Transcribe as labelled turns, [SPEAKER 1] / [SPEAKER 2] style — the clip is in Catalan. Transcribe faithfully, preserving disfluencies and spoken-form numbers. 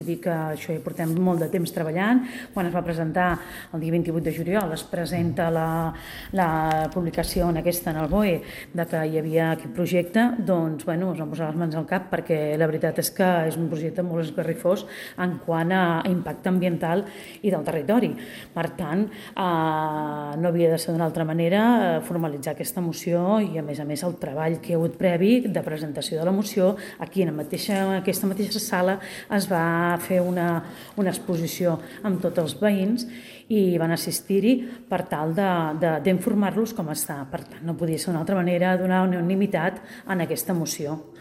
[SPEAKER 1] Dir que això hi portem molt de temps treballant. Quan es va presentar el dia vint-i-vuit de juliol es presenta la, la publicació en aquesta en el B O E de que hi havia aquest projecte, doncs bueno, es van posar les mans al cap perquè la veritat és que és un projecte molt esgarrifós en quant a impacte ambiental i del territori. Per tant, eh, no havia de ser d'una altra manera formalitzar aquesta moció i a més a més el treball que hi ha hagut previ de presentació de la moció aquí en la mateixa, aquesta mateixa sala es va fer una, una exposició amb tots els veïns i van assistir-hi per tal d'informar-los com està. Per tant, no podia ser d'una altra manera donar unanimitat en aquesta moció.